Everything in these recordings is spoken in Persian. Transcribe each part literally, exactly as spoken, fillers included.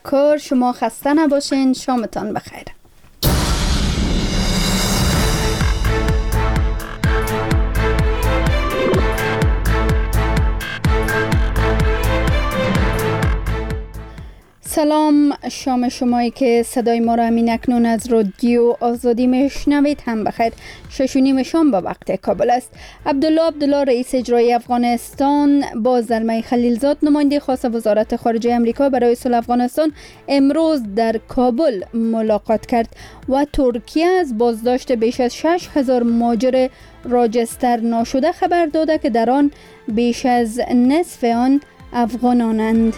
کار شما خسته نباشین. شامتان بخیر. سلام، شام شمایی که صدای ما را همین اکنون از رادیو آزادی میشنوید هم بخیر. شش و نیم شام با وقت کابل است. عبدالله عبدالله رئیس اجرایی افغانستان با زلمه خلیلزاد نماینده خاص وزارت خارجه امریکا برای صلح افغانستان امروز در کابل ملاقات کرد و ترکیه از بازداشت بیش از شش هزار مهاجر راجستر ناشده خبر داده که در آن بیش از نصف آن افغانانند.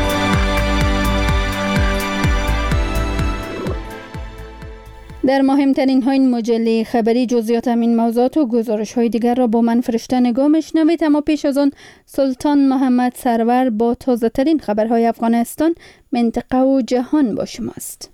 در مهمترین های این مجله خبری جزئیات همین موضوعات و گزارش های دیگر را با من فرشته نگاه میشنوید، اما پیش از آن سلطان محمد سرور با تازه ترین خبرهای افغانستان، منطقه و جهان با شماست.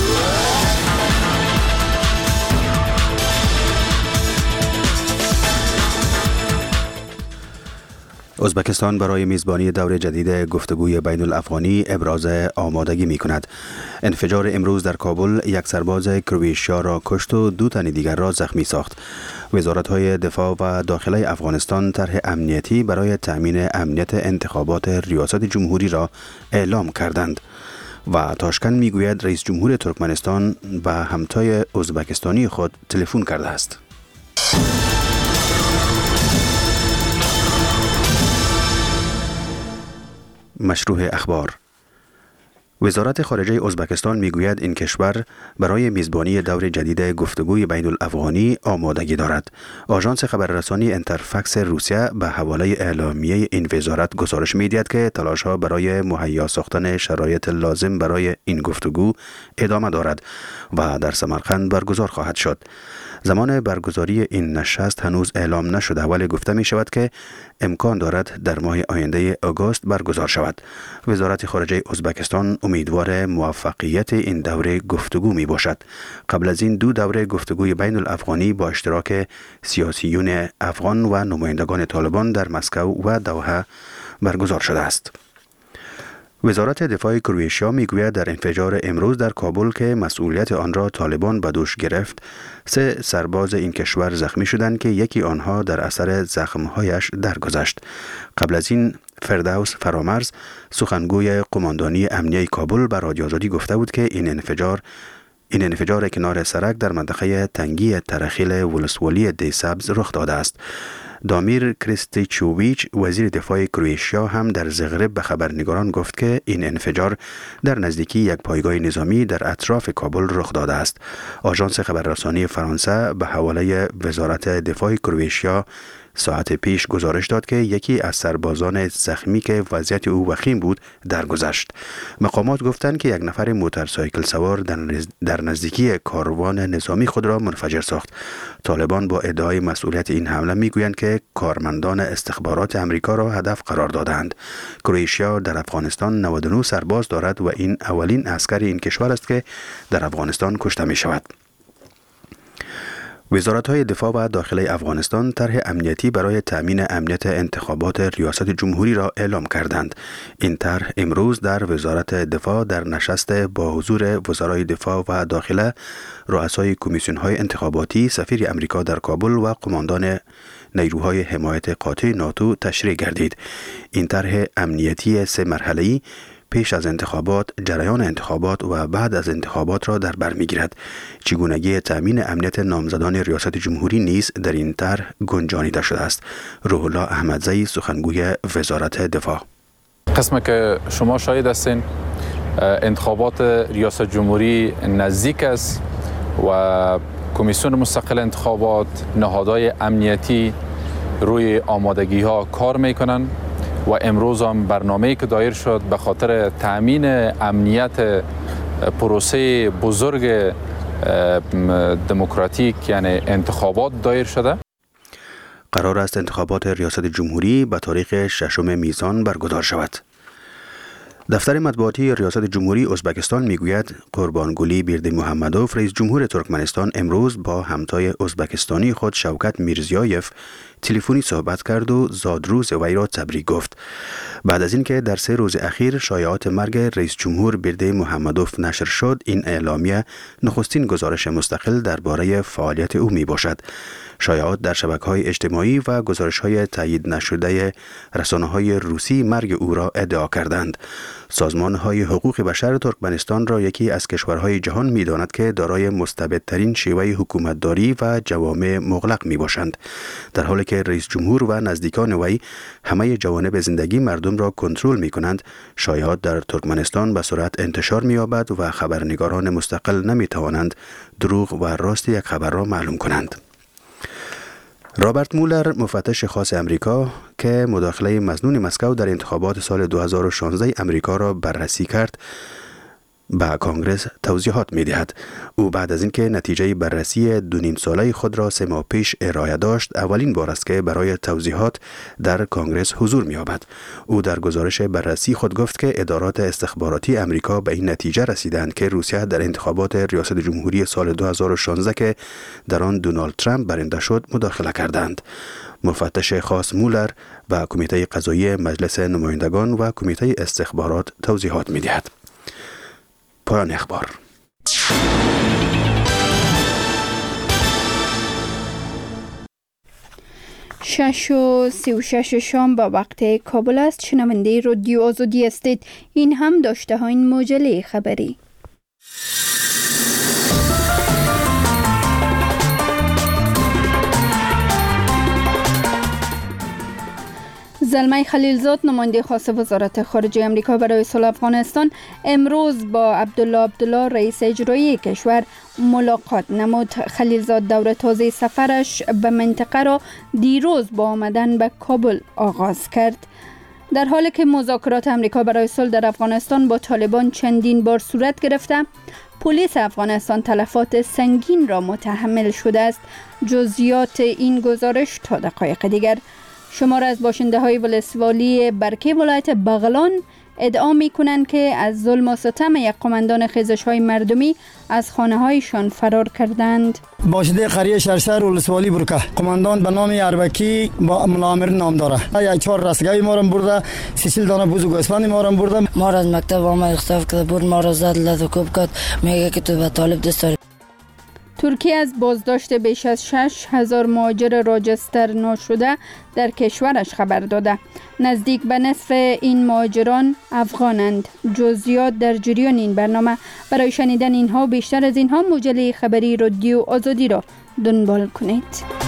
ازبکستان برای میزبانی دور جدید گفتگوی بین الافغانی ابراز آمادگی می کند. انفجار امروز در کابل یک سرباز کرواتیا را کشت و دو تن دیگر را زخمی ساخت. وزارت‌های دفاع و داخله افغانستان طرح امنیتی برای تأمین امنیت انتخابات ریاست جمهوری را اعلام کردند. و تاشکند میگوید رئیس جمهور ترکمنستان به همتای ازبکستانی خود تلفن کرده است. مشروع اخبار. وزارت خارجه ازبکستان میگوید این کشور برای میزبانی دور جدید گفتگوی بین الافغانی آمادگی دارد. آژانس خبررسانی انترفکس روسیه به حواله اعلامیه این وزارت گزارش میدهد که تلاش‌ها برای مهیا ساختن شرایط لازم برای این گفتگو ادامه دارد و در سمرقند برگزار خواهد شد. زمان برگزاری این نشست هنوز اعلام نشده، ولی گفته می شود که امکان دارد در ماه آینده آگوست برگزار شود. وزارت خارجه ازبکستان امیدوار موفقیت این دوره گفتگو می باشد. قبل از این دو دوره گفتگوی بین الافغانی با اشتراک سیاسیون افغان و نمایندگان طالبان در مسکو و دوحه برگزار شده است. وزارت دفاع کرواتیا میگوید در انفجار امروز در کابل که مسئولیت آن را طالبان به دوش گرفت، سه سرباز این کشور زخمی شدند که یکی آنها در اثر زخمهایش درگذشت. قبل از این فردوس فرامرز سخنگوی قماندانی امنیه کابل به رادیو آزادی گفته بود که این انفجار این انفجار کنار سرک در منطقه تنگی ترخیل ولسوالی دی سبز رخ داده است. دامیر کریستیچوویچ وزیر دفاع کرواتیا هم در زغرب به خبرنگاران گفت که این انفجار در نزدیکی یک پایگاه نظامی در اطراف کابل رخ داده است. آژانس خبررسانی فرانسه به حواله وزارت دفاع کرواتیا ساعت پیش گزارش داد که یکی از سربازان زخمی که وضعیت او وخیم بود درگذشت. مقامات گفتند که یک نفر موتورسایکل سوار در نزدیکی کاروان نظامی خود را منفجر ساخت. طالبان با ادعای مسئولیت این حمله میگویند که کارمندان استخبارات امریکا را هدف قرار دادند. کرواتیا در افغانستان نود و نه سرباز دارد و این اولین عسکر این کشور است که در افغانستان کشته می شود. وزارت‌های دفاع و داخله افغانستان طرح امنیتی برای تأمین امنیت انتخابات ریاست جمهوری را اعلام کردند. این طرح امروز در وزارت دفاع در نشست با حضور وزرای دفاع و داخله، رؤسای کمیسیون‌های انتخاباتی، سفیر امریکا در کابل و قماندان نیروهای حمایت قاطع ناتو تشریح گردید. این طرح امنیتی سه مرحله‌ای پیش از انتخابات، جریان انتخابات و بعد از انتخابات را در بر می‌گیرد. چگونگی تأمین امنیت نامزدان ریاست جمهوری نیز در این طرح گنجانیده شده است. روح الله احمدزی سخنگوی وزارت دفاع: قسمی که شما شاهد هستین انتخابات ریاست جمهوری نزدیک است و کمیسیون مستقل انتخابات، نهادهای امنیتی روی آمادگی ها کار میکنن و امروز هم برنامه‌ای که دایر شد به خاطر تأمین امنیت پروسه بزرگ دموکراتیک یعنی انتخابات دایر شده. قرار است انتخابات ریاست جمهوری به تاریخ ششم میزان برگزار شود. دفتر مطبوعاتی ریاست جمهوری ازبکستان میگوید قربانگلی بیردمحمدوف رئیس جمهور ترکمنستان امروز با همتای ازبکستانی خود شوکت میرزیایف تلفنی صحبت کرد و زادروز وی را تبریک گفت. بعد از اینکه در سه روز اخیر شایعات مرگ رئیس جمهور برده محمدوف نشر شد، این اعلامیه نخستین گزارش مستقل درباره فعالیت او می باشد. شایعات در شبکه‌های اجتماعی و گزارش‌های تایید نشده رسانه‌های روسی مرگ او را ادعا کردند. سازمان‌های حقوق بشر ترکمنستان را یکی از کشورهای جهان می‌داند که دارای مستبدترین شیوه حکومتداری و جوامع مغلق می‌باشند، در حالی که رئیس جمهور و نزدیکان وی همه جوانب زندگی مردم را کنترل می‌کنند. شایعات در ترکمنستان به سرعت انتشار می‌یابد و خبرنگاران مستقل نمی‌توانند دروغ و راست یک خبر را معلوم کنند. رابرت مولر، مفتش خاص امریکا که مداخله مظنون مسکو در انتخابات سال دو هزار و شانزده امریکا را بررسی کرد، به کانگرس توضیحات می دهد. او بعد از اینکه نتیجه بررسی دو نیم ساله خود را سه ماه پیش ارائه داشت، اولین بار است که برای توضیحات در کانگرس حضور می یابد. او در گزارش بررسی خود گفت که ادارات استخباراتی امریکا به این نتیجه رسیدند که روسیه در انتخابات ریاست جمهوری سال دو هزار و شانزده که در آن دونالد ترامپ برنده شد مداخله کردند. مفتش خاص مولر و کمیته قضایی مجلس نمایندگان و کمیته استخبارات توضیحات می دهد. پایان اخبار. شش و سی و شش شام با وقت کابل است. شنونده رادیو آزادی هستید. این هم داشته ها این مجله خبری. زلمه خلیلزاد، نماینده خاص وزارت خارجه امریکا برای صلح افغانستان، امروز با عبدالله عبدالله رئیس اجرایی کشور ملاقات نمود. خلیلزاد دور تازه سفرش به منطقه را دیروز با آمدن به کابل آغاز کرد. در حالی که مذاکرات امریکا برای صلح در افغانستان با طالبان چندین بار صورت گرفته، پلیس افغانستان تلفات سنگین را متحمل شده است. جزئیات این گزارش تا دقایق دیگر. شمار از باشنده های ولسوالی برکه ولایت بغلان ادعا می کنند که از ظلم و ستم یک قماندان خیزش های مردمی از خانه هایشان فرار کردند. باشنده قریه شرشهر ولسوالی برکه، قماندان به نام اربکی با ملامر نام داره. یک چهار رستگاهی ما را برده، سی دانه بوز و گوسفند ما را برده. ما را از مکتب آمد اختلاف کرده بود، ما را زد لدوکوب کرد، میگه که تو به طالب دست داری. ترکیه از بازداشت بیش از شش هزار مهاجر راجستر ناشده در کشورش خبر داده. نزدیک به نصف این مهاجران افغانند. جزئیات در جریان این برنامه. برای شنیدن اینها بیشتر از اینها مجله خبری رادیو آزادی را دنبال کنید.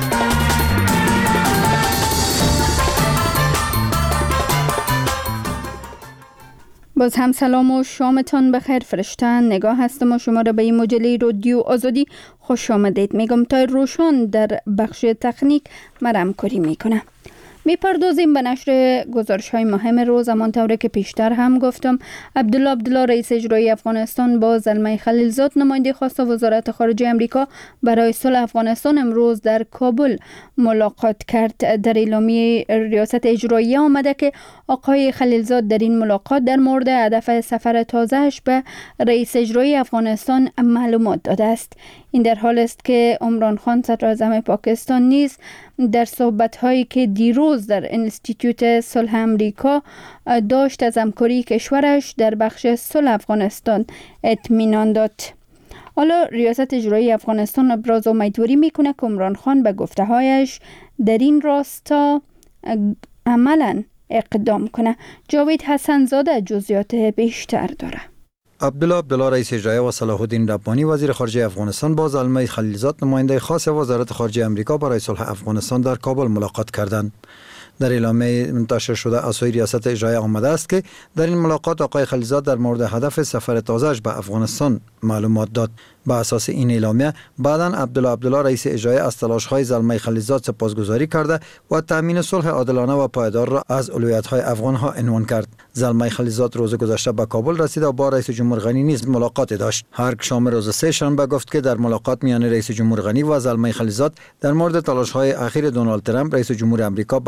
باز هم سلام و شامتان بخیر. فرشته نگاه هستم و شما را به این مجله رادیو آزادی خوش آمدید میگم. تا روشان در بخش تکنیک مرام کاری میکنه. میپردازیم به نشر گزارش های مهم روز. همانطور که پیشتر هم گفتم، عبدالله عبدالله رئیس اجرایی افغانستان با زلمه خلیلزاد، نماینده خاص وزارت خارجه امریکا برای صلح افغانستان، امروز در کابل ملاقات کرد. در اعلامیه ریاست اجرایی آمده که آقای خلیلزاد در این ملاقات در مورد هدف سفر تازهش به رئیس اجرایی افغانستان معلومات داده است. این در حال است که عمران خان صدر اعظم پاکستان نیز در صحبت‌هایی که دیروز در انستیتوت صلح امریکا داشت از همکاری کشورش در بخش صلح افغانستان اطمینان داد. حالا ریاست اجرایی افغانستان ابراز امیدواری میکنه که عمران خان به گفته‌هایش در این راستا عملاً اقدام کنه. جاوید حسن زاده جزئیات بیشتر داره. عبدالله عبدالله رئیس اجرایی و صلاح الدین ربانی وزیر خارجه افغانستان با زلمه خلیلزاد نماینده خاص وزارت خارجه امریکا برای صلح افغانستان در کابل ملاقات کردند. در اعلامیه منتشر شده از سوی ریاست اجرایی آمده است که در این ملاقات آقای خلیلزاد در مورد هدف سفر تازه‌اش به افغانستان معلومات داد. با اساس این اعلامیه بعداً عبدالله عبدالله رئیس اجرایی از تلاش‌های زلمه خلیلزاد سپاسگزاری کرده و تامین صلح عادلانه و پایدار را از اولویت‌های افغان‌ها عنوان کرد. زلمه خلیلزاد روز گذشته به کابل رسید و با رئیس جمهور غنی نیز ملاقات داشت. هر شام روز سه شنبه گفت که در ملاقات میان رئیس جمهور غنی و زلمه خلیلزاد در مورد تلاش‌های اخیر دونالد ترامپ رئیس جمهور آمریکا بحث‌های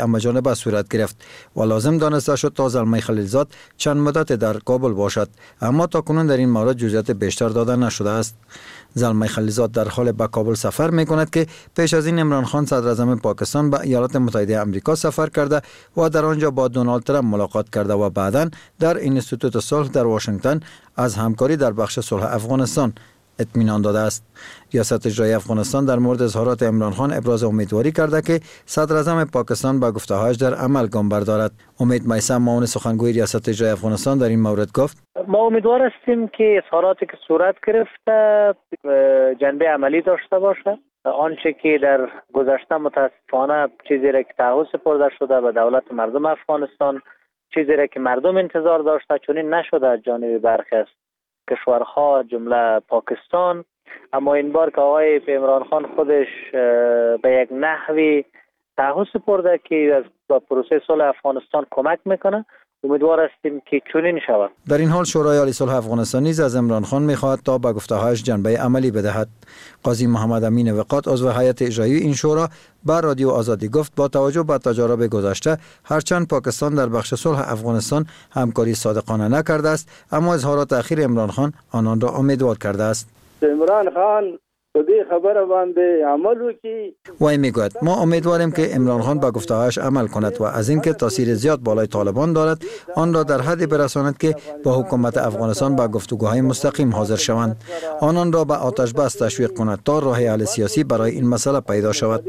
اما جانبه صورت گرفت و لازم دانسته شد تا زلمه خلیلزاد چند مدت در کابل باشد، اما تا کنون در این مورد جزئیات بیشتر داده نشده است. زلمه خلیلزاد در حال به کابل سفر می کند که پیش از این عمران خان صدر اعظم پاکستان به ایالات متحده آمریکا سفر کرده و در آنجا با دونالد ترامپ ملاقات کرده و بعداً در اینستیتوت صلح در واشنگتن از همکاری در بخش صلح افغانستان اطمینان داده است. ریاست اجرایی افغانستان در مورد اظهارات عمران خان ابراز امیدواری کرده که صدر اعظم پاکستان به گفته‌هایش در عمل گام بردارد. امید میثم معاون سخنگوی ریاست اجرایی افغانستان در این مورد گفت: ما امیدوار هستیم که اظهاراتی که صورت گرفته جنبه عملی داشته باشد. آنچه که در گذشته متاسفانه چیزی را که تعهد سپرده شده به دولت مردم افغانستان، چیزی را که مردم انتظار داشته چنین نشده از جانب برخی از کشورها جمله پاکستان. اما این بار که آقای عمران خان خودش به یک نحوی تعهد سپرده که از پروسه صلح افغانستان کمک میکنه، امیدوار هستیم که چنین شود. در این حال شورای عالی صلح افغانستان نیز از عمران خان میخواهد تا به گفته‌هایش جنبه عملی بدهد. قاضی محمد امین وقات عضو هیئت اجرایی این شورا به رادیو آزادی گفت با توجه به تجارب گذشته هرچند پاکستان در بخش صلح افغانستان همکاری صادقانه نکرده است، اما اظهارات اخیر عمران خان آنان را امیدوار کرده است. عمران خان به خبر باندې عمل وکړي. وای میگوید ما امیدواریم که عمران خان به گفته‌هایش عمل کند و از اینکه تاثیر زیاد بالای طالبان دارد آن را در حدی برساند که با حکومت افغانستان به گفتگوهای مستقیم حاضر شوند، آنان را به آتش بس تشویق کند تا راه حل سیاسی برای این مسئله پیدا شود.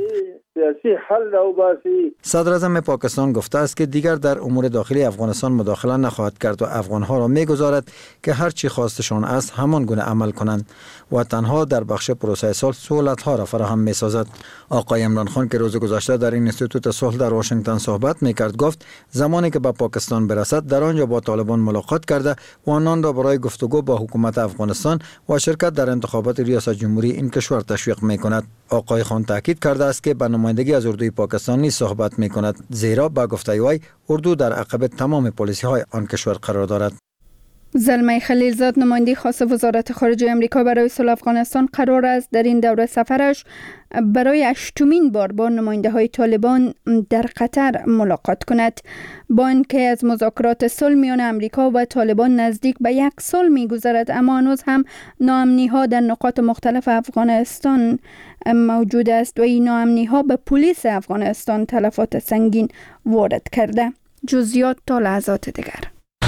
صدر اعظم پاکستان گفته است که دیگر در امور داخلی افغانستان مداخله نخواهد کرد و افغانها را میگذارد که هر چی خواستشان است همان گونه عمل کنند و تنها در بخش پروسه صلح سهولت‌ها را فراهم می‌سازد. آقای عمران خان که روز گذشته در این اینستیتوت صلح در واشنگتن صحبت می‌کرد گفت زمانی که به پاکستان برسد در آنجا با طالبان ملاقات کرده و آنان را برای گفتگو با حکومت افغانستان و شرکت در انتخابات ریاست جمهوری این کشور تشویق می‌کند. آقای خان تاکید کرده است که به نمایندگی از اردوی پاکستان نیز صحبت می‌کند، زیرا با گفته وی اردو در عقب تمام پالیسی‌های آن کشور قرار دارد. زلمه خلیلزاد نماینده خاص وزارت خارجه آمریکا برای صلح افغانستان قرار است در این دوره سفرش برای هشتمین بار با نماینده های طالبان در قطر ملاقات کند. با اینکه از مذاکرات صلح میان آمریکا و طالبان نزدیک به یک سال میگذرد، اما هنوز هم ناامنی ها در نقاط مختلف افغانستان موجود است و این ناامنی ها به پلیس افغانستان تلفات سنگین وارد کرده. جزئیات تا لحظات دیگر.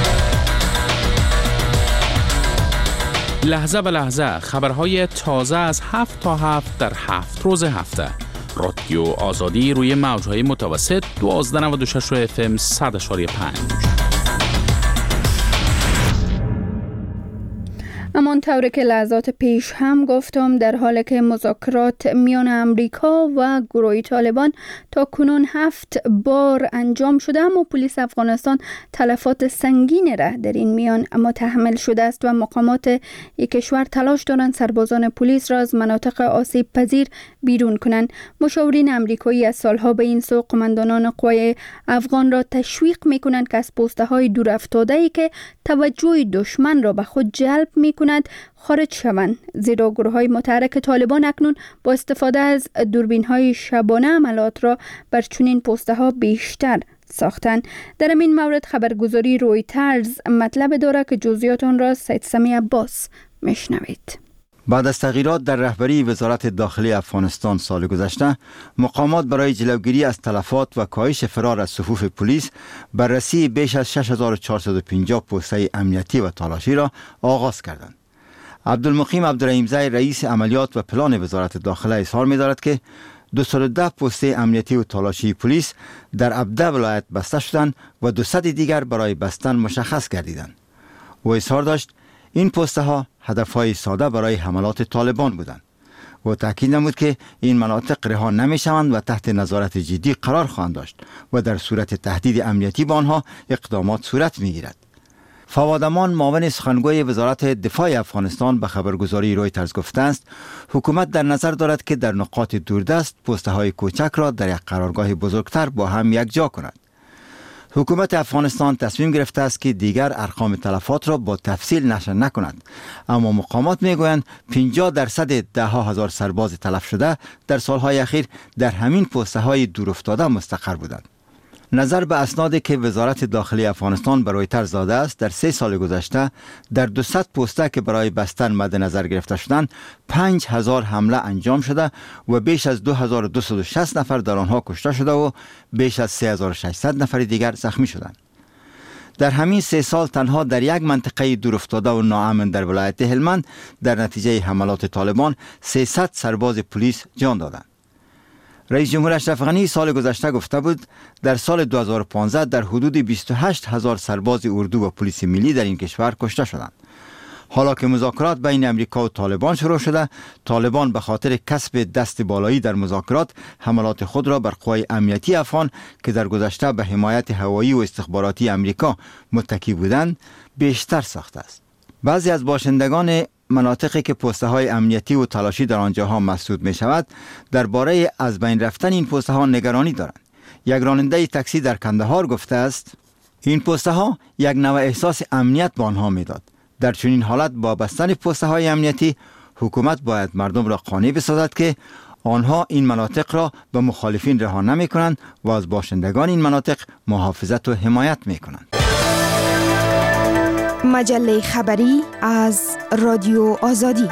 لحظه به لحظه خبرهای تازه از هفت تا هفت در هفت روز هفته. رادیو آزادی روی موجهای متوسط دوازده نود و شش اف ام صد اشاری پنج. امان طوری که لحظات پیش هم گفتم، در حالی که مذاکرات میان امریکا و گروه طالبان تا کنون هفت بار انجام شده، اما پلیس افغانستان تلفات سنگین را در این میان متحمل شده است و مقامات یک کشور تلاش دارند سربازان پلیس را از مناطق آسیب پذیر بیرون کنند. مشاورین امریکایی از سالها به این سو قماندانان قوای افغان را تشویق میکنند که از پوسته های دور افتاده ای که توجه دشمن را به خود جلب می کند خارج شوند، زیرا گروه های متحرک طالبان اکنون با استفاده از دوربین های شبانه عملات را بر چنین پوسته ها بیشتر ساختند. در این مورد خبرگزاری رویترز مطلب دارد که جزئیات آن را سید سمی عباس میشنوید. بعد از تغییرات در رهبری وزارت داخلی افغانستان سال گذشته، مقامات برای جلوگیری از تلفات و کاهش فرار از صفوف پلیس بررسی بیش از شش هزار و چهارصد و پنجاه پوسته امنیتی و تالاشی را آغاز کردند. عبدالمقیم عبدالرحیمزی رئیس عملیات و پلان وزارت داخله اظهار می‌دارد که دویست و ده پوسته امنیتی و تالاشی پلیس در هفده ولایت بسته شدند و دویست دیگر برای بستن مشخص گردیدند. و اظهار داشت این پوسته ها هدفهای ساده برای حملات طالبان بودند و تاکید نمود که این مناطق رها نمی شوند و تحت نظارت جدی قرار خواهند داشت و در صورت تهدید امنیتی با آنها اقدامات صورت می گیرد. فواد امان معاون سخنگوی وزارت دفاع افغانستان به خبرگزاری رویترز گفته است حکومت در نظر دارد که در نقاط دوردست پوسته های کوچک را در یک قرارگاه بزرگتر با هم یکجا کند. حکومت افغانستان تصمیم گرفته است که دیگر ارقام تلفات را با تفصیل نشر نکند، اما مقامات میگویند پنجاه درصد ده ها هزار سرباز تلف شده در سالهای اخیر در همین پوسته های دور افتاده مستقر بودند. نظر به اسنادی که وزارت داخلی افغانستان به رویترز داده است، در سه سال گذشته در دویست پوسته که برای بستن مد نظر گرفته شدند پنج هزار حمله انجام شده و بیش از دو هزار و دویست و شصت نفر در آنها کشته شده و بیش از سه هزار و ششصد نفر دیگر زخمی شدند. در همین سه سال تنها در یک منطقه دورافتاده و ناامن در ولایت هلمند در نتیجه حملات طالبان سیصد سرباز پلیس جان دادند. رئیس جمهور اشرف غنی سال گذشته گفته بود در سال دو هزار و پانزده در حدود بیست و هشت هزار سرباز اردو و پلیس ملی در این کشور کشته شدند. حالا که مذاکرات بین امریکا و طالبان شروع شده، طالبان به خاطر کسب دست بالایی در مذاکرات حملات خود را بر قوای امنیتی افغان که در گذشته به حمایت هوایی و استخباراتی امریکا متکی بودند بیشتر ساخته است. بعضی از باشندگان مناطقی که پسته های امنیتی و تلاشی در آنجاها مسدود می شود درباره از بین رفتن این پسته ها نگرانی دارند. یک راننده تاکسی در کندهار گفته است این پسته ها یک نوع احساس امنیت به آنها می داد. در چنین حالت با بستن پسته های امنیتی حکومت باید مردم را قانع بسازد که آنها این مناطق را به مخالفین رها نمی کنند و از باشندگان این مناطق محافظت و حمایت می کنند. مجله خبری از رادیو آزادی.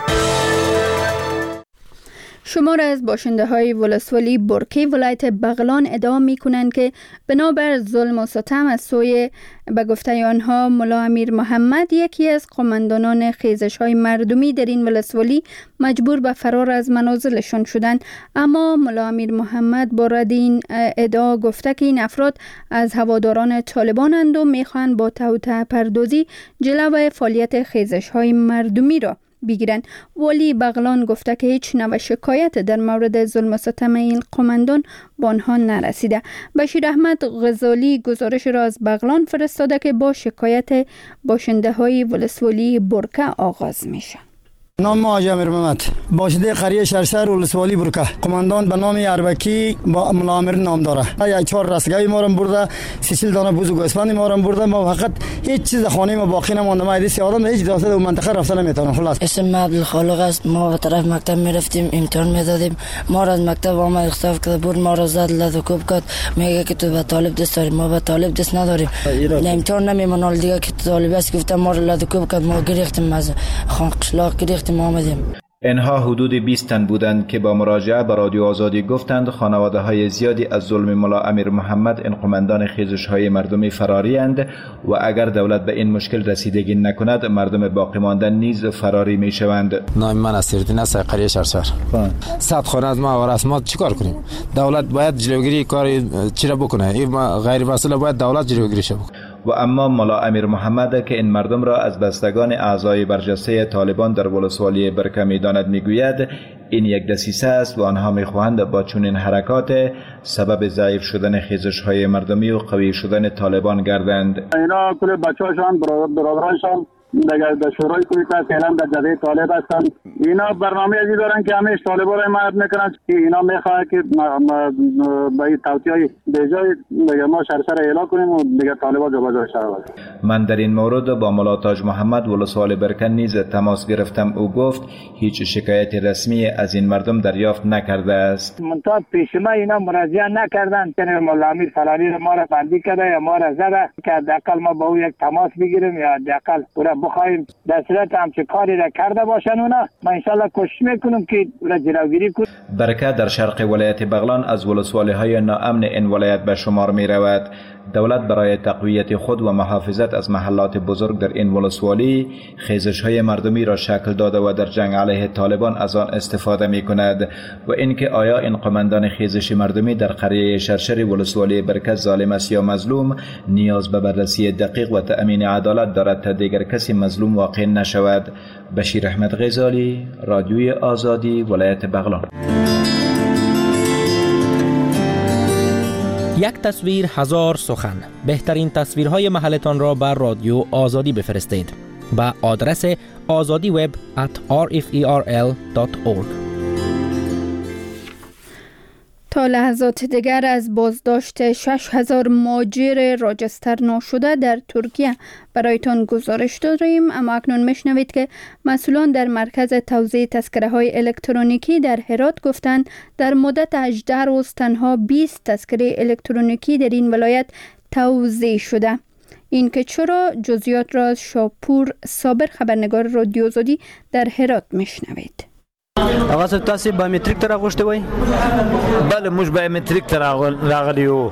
شمار از باشنده های ولسوالی برکی ولایت بغلان ادعا می کنند که بنابر ظلم و ستم از سوی به گفته آنها ملا امیر محمد یکی از قماندانان خیزش های مردمی در این ولسوالی مجبور به فرار از منازلشان شدند. اما ملا امیر محمد با رد این ادعا گفته که این افراد از هواداران طالبانند و می خواهند با توطئه پردازی جلوی فعالیت خیزش های مردمی را بگیرن. ولی بغلان گفته که هیچ نوع شکایت در مورد ظلم و ستم این قماندان با آنها نرسیده. بشیر احمد غزالی گزارش را از بغلان فرستاده که با شکایت باشنده های ولسوالی برکه آغاز میشه. نام ما حاجی امیر محمد، باشنده قریه شرشر ولسوالی برکه. قماندان به نام اربکی با ملا امیر نام داره. یا چهار رستگاهی ما رو برده، سیصد دانه بوز و گوسفند ما رو برده. ما فقط هیچ چیز خانه ما باقی نمونده. ما دیگه آدم هیچ داخل اون منطقه رفتن نمیتونن. خلاص اسم عبدالخالق است. ما به طرف مکتب میرفتیم امتحان میدادیم. ما را از مکتب آمد اختلاف کرد بود، ما را زد لد و کوب کرد. میگه که تو به طالب دست داری، ما به طالب دست نداریم. امتحان نمیمونال دیگه که طالب است گفته ما را لد و کوب کرد. ما گریختیم از خان قشلاق گریختیم آمدیم. اینها حدود بیست تن بودند که با مراجعه به رادیو آزادی گفتند خانواده های زیادی از ظلم ملا امیر محمد این قماندان خیزش های مردمی فراری اند و اگر دولت به این مشکل رسیدگی نکند مردم باقی مانده نیز فراری می شوند. نام من اسیرالدین است، قریه شرشر. صد خانه از ما و رسمات چیکار کنیم؟ دولت باید جلوگیری کار چی را بکنه؟ این غیر مسئله باید دولت جلوگیری شه بکنه. و اما ملا امیر محمد که این مردم را از بستگان اعضای برجسته طالبان در ولسوالی برکه می‌داند میگوید این یک دسیسه است و آنها میخواهند با چنین حرکات سبب ضعیف شدن خیزش های مردمی و قوی شدن طالبان گردند. اینا کل بچه‌هاشان برادرانشان در شورای کویت فعلا در جبهه طالب هستند. اینا برنامه ازی دارن که همیشه طالبا را حمایت میکنن که اینا میخواد که به توطئه بجای دیگه ما شرشر اعلام کنیم و دیگه طالبا جابجا شود. من در این مورد با ملا تاج محمد ولسوالی برکه نیز تماس گرفتم. او گفت هیچ شکایت رسمی از این مردم دریافت نکرده است. منتها پیش ما اینا مراجعه نکردن که ملا امیر فلانی ما را بندی کرده یا ما را زده که حداقل ما با او یک تماس بگیریم یا حداقل بخوایم در صورت همچه کاری را کرده باشن اونا ما انشالله کوشش میکنیم که را جلوگیری کنیم. برکه در شرق ولایت بغلان از ولسوالی های ناامن این ولایت به شمار می رود. دولت برای تقویت خود و محافظت از محلات بزرگ در این ولسوالی خیزش های مردمی را شکل داده و در جنگ علیه طالبان از آن استفاده می کند و اینکه آیا این قماندان خیزش مردمی در قریه شرشر ولسوالی برکه ظالم است یا مظلوم نیاز به بررسی دقیق و تأمین عدالت دارد تا دیگر کسی مظلوم واقع نشود. بشیر احمد غزالی، رادیوی آزادی، ولایت بغلان. یک تصویر هزار سخن. بهترین تصویرهای محلتان را بر رادیو آزادی بفرستید با آدرس azadiweb at r f e r l dot org. تا لحظات دیگر از بازداشت شش هزار مهاجر راجستر ناشده در ترکیه برایتان گزارش داریم، اما اکنون میشنوید که مسئولان در مرکز توزیع تذکره های الکترونیکی در هرات گفتند در مدت هجده روز تنها بیست تذکره الکترونیکی در این ولایت توزیع شده. این که چرا، جزئیات را از شاپور صابر خبرنگار رادیو آزادی در هرات میشنوید. آقا صاحب تاسو بایومتریک تر غوښته وای؟ بله موږ بایومتریک تر راغلی یو.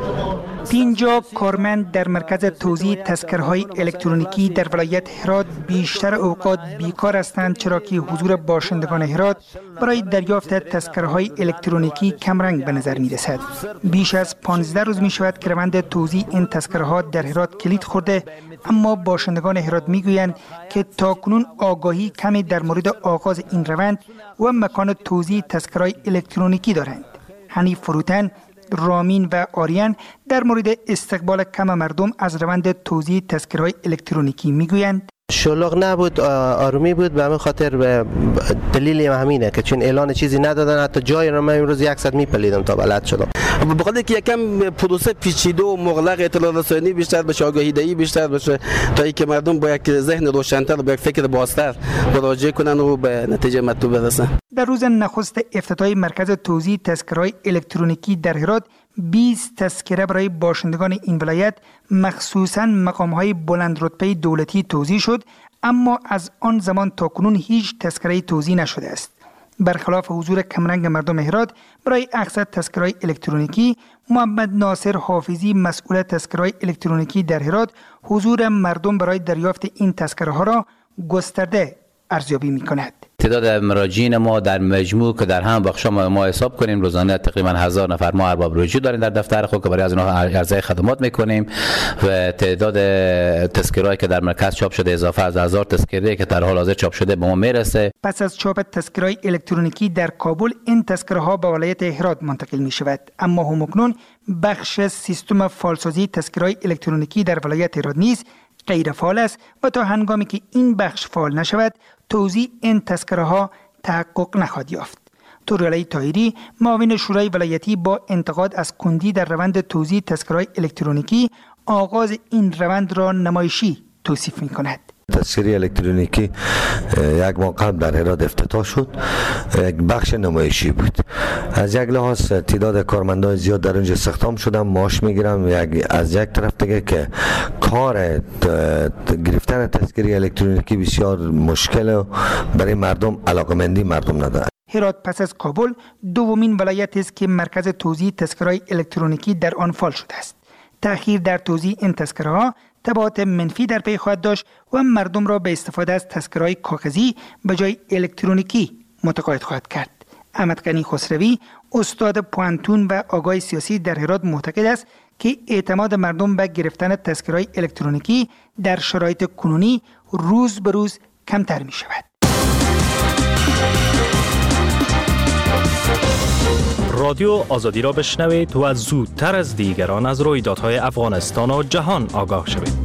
اینجا کارمند در مرکز توزیع تذکره‌های الکترونیکی در ولایت هرات بیشتر اوقات بیکار هستند، چرا که حضور باشندگان هرات برای دریافت تذکره‌های الکترونیکی کمرنگ به نظر می‌رسد. بیش از پانزده روز می‌شود که روند توزیع این تذکره‌ها در هرات کلید خورده، اما باشندگان هرات می‌گویند که تاکنون آگاهی کمی در مورد آغاز این روند و مکان توزیع تذکره‌های الکترونیکی دارند. حنیف فروتن، رامین و آریان در مورد استقبال کم مردم از روند توزیع تذکره‌های الکترونیکی میگویند شلوغ نبود، آرومی بود، به همین خاطر دلیل همینه که چون اعلان چیزی ندادن، حتی جای رو من امروز یک ساعت میپلیدم تا بلد شدم. به خاطر که یکم پروسه پیچیده و مغلق، اطلاع رسانی بیشتر بشه، آگاهی دهی بیشتر بشه تا اینکه مردم با یک ذهن روشن‌تر و با یک فکر بازتر مراجعه کنن و به نتیجه مطلوب برسن. در روز نخست افتتاحی مرکز توزیع تذکره‌های الکترونیکی در هرات بیست تذکره برای باشندگان این ولایت مخصوصاً مقام‌های بلند رتبه دولتی توزیع شد، اما از آن زمان تا کنون هیچ تذکره توزیع نشده است. برخلاف حضور کمرنگ مردم هرات برای اخذ تذکره‌های الکترونیکی، محمد ناصر حافظی مسئول تذکره‌های الکترونیکی در هرات حضور مردم برای دریافت این تذکره‌ها را گسترده ارزیابی می‌کند. تعداد مراجعین ما در مجموع که در هم بخشا ما حساب کنیم روزانه تقریبا هزار نفر ما ارباب رجوع داریم در دفتر خود که برای از اونها عرضه خدمات میکنیم و تعداد تذکرهایی که در مرکز چاپ شده اضافه از هزار تذکره که در حال حاضر چاپ شده به ما میرسه. پس از چاپ تذکره‌های الکترونیکی در کابل، این تذکره‌ها به ولایت هرات منتقل می شود، اما همکنون بخش سیستم فعالسازی تذکره‌های الکترونیکی در ولایت هرات نیز غیر فعال است و تا هنگامی که این بخش فعال نشود توزیع این تذکره ها تحقق نخواهد یافت. توریالی طاهری، معاون شورای ولایتی، با انتقاد از کندی در روند توزیع تذکره‌های الکترونیکی آغاز این روند را نمایشی توصیف می کند. تذکره الکترونیکی یک ماه قبل در هرات افتتاح شد، یک بخش نمایشی بود. از یک لحاظ تعداد کارمندان زیاد در اونجا استخدام شدن، معاش میگیرم. یک از یک طرف دیگه که کار گرفتن تذکره الکترونیکی بسیار مشکل برای مردم، علاقمندی مردم نداره. هرات پس از کابل دومین ولایت است که مرکز توزیع تذکره‌های الکترونیکی در آن فعال شده است. تأخیر در توزیع این تذکره‌ها تبعات منفی در پی خواهد داشت و مردم را به استفاده از تذکره‌های کاغذی به جای الکترونیکی متقاعد خواهد کرد. احمد غنی خسروی، استاد پوانتون و آگاه سیاسی در هرات، معتقد است که اعتماد مردم به گرفتن تذکره‌های الکترونیکی در شرایط کنونی روز به روز کمتر می شود. رادیو آزادی را بشنوید و زودتر از دیگران از رویدادهای افغانستان و جهان آگاه شوید.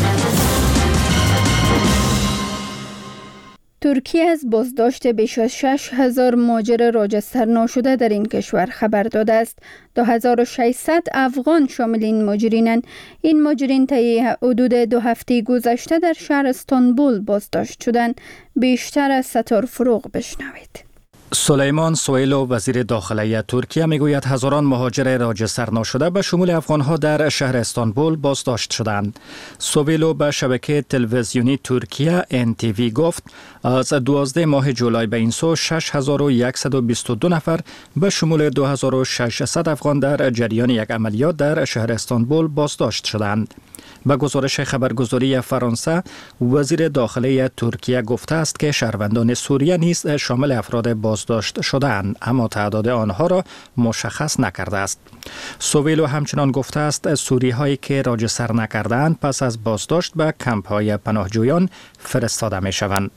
ترکیه از بازداشت بیش از شش هزار مهاجر راجستر ناشده در این کشور خبر داده است. دو هزار و ششصد افغان شامل این مهاجرینند. این مهاجرین طی حدود دو هفته گذشته در شهر استانبول بازداشت شدند. بیشتر از ستار فروغ بشنوید. سلیمان سویلو، وزیر داخلیه ترکیه، میگوید هزاران مهاجر راجستر ناشده به شمول افغانها در شهر استانبول بازداشت شدند. سویلو به شبکه تلویزیونی ترکیه ان تی وی گفت از دوازده ماه جولای به این سو شش هزار و صد و بیست و دو نفر به شمول دو هزار و ششصد افغان در جریان یک عملیات در شهر استانبول بازداشت شدند. به گزارش خبرگزاری فرانسه، وزیر داخلی ترکیه گفته است که شهروندان سوریه نیز شامل افراد بازداشت شده‌اند، اما تعداد آنها را مشخص نکرده است. سویلو همچنان گفته است سوری هایی که راجستر نکردند پس از بازداشت به کمپ های پناهجویان فرستاده می شوند.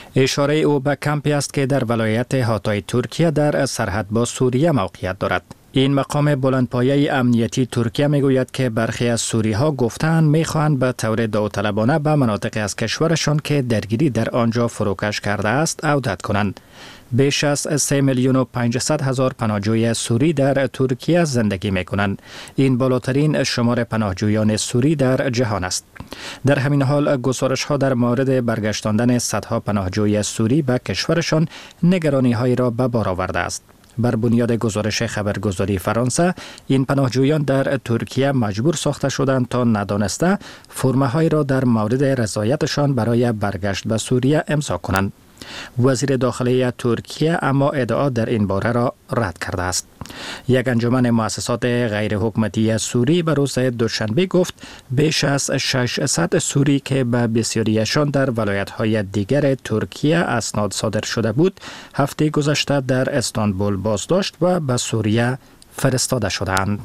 اشاره او به کمپی است که در ولایت هاتای ترکیه در سرحد با سوریه موقعیت دارد. این مقام بلندپایه امنیتی ترکیه میگوید که برخی از سوری ها گفتند میخواهند به طور داوطلبانه به مناطقی از کشورشان که درگیری در آنجا فروکش کرده است عودت کنند. بیش از سه میلیون و پانصد هزار پناهجوی سوری در ترکیه زندگی می کنند. این بالاترین شمار پناهجویان سوری در جهان است. در همین حال گزارش ها در مورد برگشتاندن صدها پناهجوی سوری به کشورشان نگرانی هایی را به بار آورده است. بر بنیاد گزارش خبرگزاری فرانسه، این پناهجویان در ترکیه مجبور ساخته شدند تا ندانسته فرمه هایی را در مورد رضایتشان برای برگشت به سوریه امضا کنند. وزیر داخلی ترکیه اما ادعا در این باره را رد کرده است. یک انجمن مؤسسات غیر حکومتی سوری به روز دوشنبه گفت بیش از ششصد سوری که به بسیاریشان در ولایت‌های دیگر ترکیه اسناد صادر شده بود، هفته گذشته در استانبول بازداشت و به سوریه فرستاده شدند.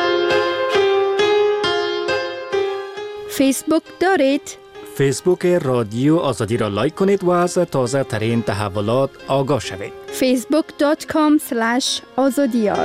فیسبوک دارید؟ فیسبوک رادیو آزادی را لایک کنید و از تازه ترین تحولات آگاه شوید. فیسبوک دات کام اسلش آزادیار.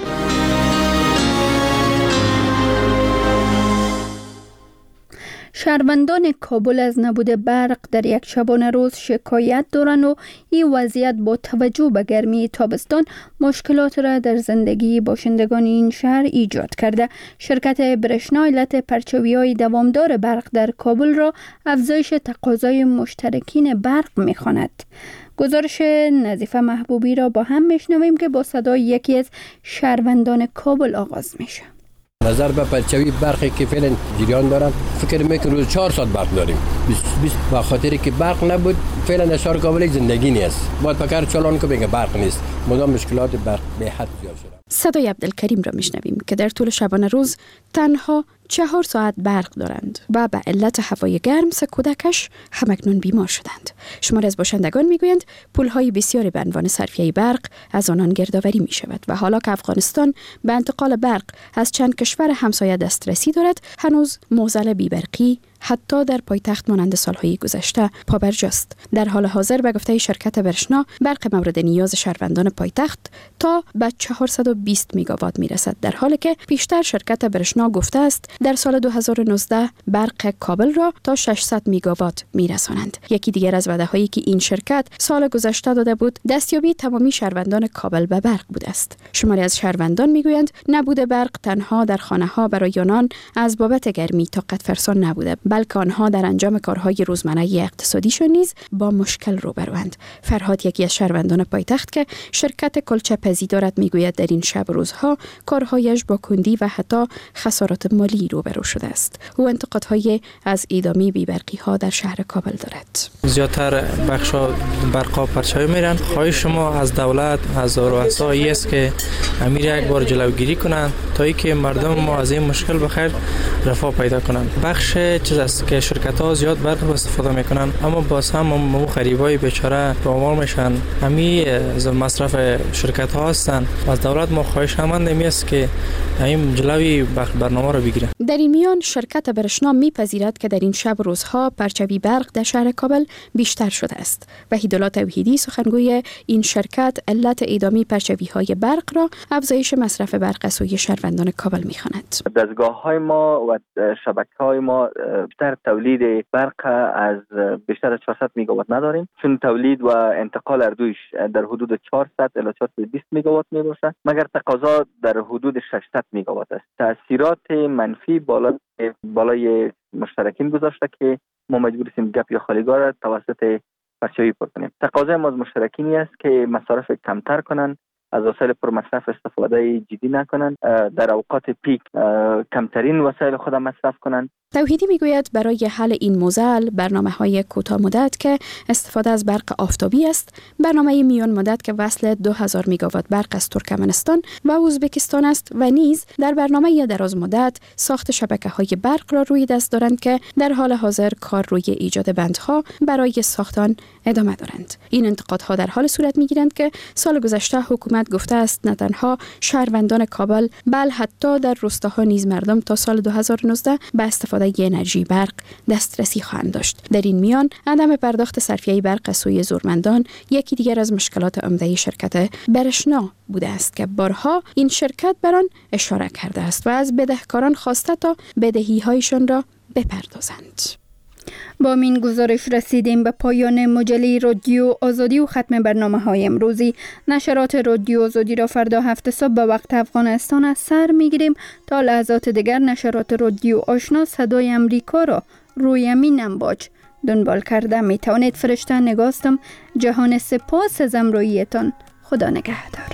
شهروندان کابل از نبود برق در یک شبانه روز شکایت دارند و این وضعیت با توجه به گرمی تابستان مشکلات را در زندگی باشندگان این شهر ایجاد کرده. شرکت برشنا علت پرچاوی‌های دوامدار برق در کابل را افزایش تقاضای مشترکین برق می‌خواند. گزارش نظیفه محبوبی را با هم میشنویم که با صدای یکی از شهروندان کابل آغاز میشه. نظر به پرچاوی برقی که فعلا جریان دارن، فکر میکنم روز چهار ساعت برق داریم. بیست به خاطری که برق نبود فعلا در شهر کابل زندگی نیست. باید پکر چالان که بگه برق نیست. مدام مشکلات برق به حد زیاد شده. صدای عبدالکریم را میشنویم که در طول شبانه روز تنها چهار ساعت برق دارند و به علت هوای گرم سه کودکش همکنون بیمار شدند. شمار از باشندگان میگویند پولهای بسیاری به عنوان صرفیه برق از آنان گردآوری می شود و حالا که افغانستان به انتقال برق از چند کشور همسایه دسترسی دارد، هنوز معضل بی‌برقی حتی در پایتخت مانند سالهای گذشته پابرجاست. در حال حاضر به گفته شرکت برشنا، برق مورد نیاز شهروندان پایتخت تا به چهارصد و بیست میگاوات میرسد، در حالی که پیشتر شرکت برشنا گفته است در سال دو هزار و نوزده برق کابل را تا ششصد میگاوات میرسانند. یکی دیگر از وعده‌هایی که این شرکت سال گذشته داده بود، دستیابی تمامی شهروندان کابل به برق بوده است. شماری از شهروندان میگویند نبود برق تنها در خانه‌ها برای آنان از بابت گرمی طاقت فرسان نبوده، بلکه آنها در انجام کارهای روزمره اقتصادیشان نیز با مشکل روبروند. فرهاد یکی از شهروندان پایتخت که شرکت کلچه پزی دارد میگوید در این شب روزها کارهایش با کندی و حتی خسارات مالی روبرو شده است. او انتقادهای از ادامه بی‌برقی ها در شهر کابل دارد. زیادتر بخشا برقا پرچاوی میرن. خواهش شما از دولت، از رؤسایی است که امیر یک بار جلوگیری کنند تا اینکه مردم ما از این مشکل بخیر رفاه پیدا کنند. بخش چیز است که شرکت ها زیاد برق استفاده میکنن، اما باز هم مو خریبای بیچاره پامال میشن. همی مصرف شرکت ها هستن. از دولت ما خواهش همند می است که این جلوی برنامه رو بگیره. در این میان شرکت برشنا میپذیرد که در این شب روزها پرچاوی برق در شهر کابل بیشتر شده است. وحیدالله توحیدی سخنگوی این شرکت علت ادامه پرچاوی های برق را افزایش مصرف برق از سوی شهروندان کابل میخواند. دستگاه های ما و شبکه های ما بیشتر تولید برق از بیشتر از چهارصد میگاوات نداریم، چون تولید و انتقال اردویش در حدود چهارصد الی چهارصد و بیست میگاوات می باشد، مگر تقاضا در حدود ششصد میگاوات است. تاثیرات منفی بالا بالای مشترکین گذاشته که ما مجبور هستیم گپ یا خالیگاه را توسط پرچاوی پر کنیم. تقاضای ما از مشترکینی است که مصارف کمتر کنند، از وسایل پرمصرف استفاده جدی نکنند، در اوقات پیک کمترین وسایل خود مصرف کنند. توحیدی میگوید برای حل این معضل برنامه‌های کوتاه مدت که استفاده از برق آفتابی است، برنامه میان مدت که وصل دو هزار میگاوات برق از ترکمنستان و ازبکستان است و نیز در برنامه دراز مدت ساخت شبکه‌های برق را روی دست دارند که در حال حاضر کار روی ایجاد بندها برای ساختان ادامه دارند. این انتقادها در حال صورت میگیرند که سال گذشته حکومت گفته است نه تنها شهروندان کابل بل حتی در روستاها نیز مردم تا سال دو هزار و نوزده به استفاده انرژی برق دسترسی خواهند داشت. در این میان عدم پرداخت صرفیه برق از سوی زورمندان یکی دیگر از مشکلات عمده شرکت برشنا بوده است که بارها این شرکت بر آن اشاره کرده است و از بدهکاران خواسته تا بدهی‌هایشان را بپردازند. با این گزارش رسیدیم به پایان مجله رادیو آزادی و ختم برنامه های امروزی. نشرات رادیو آزادی را فردا هفت صبح به وقت افغانستان از سر میگیریم. تا لحظات دیگر نشرات رادیو آشنا صدای امریکا را روی امین امواج دنبال کرده می توانید. فرشته نگاستم. جهان سپاس از همراهیتان. خدا نگهدار.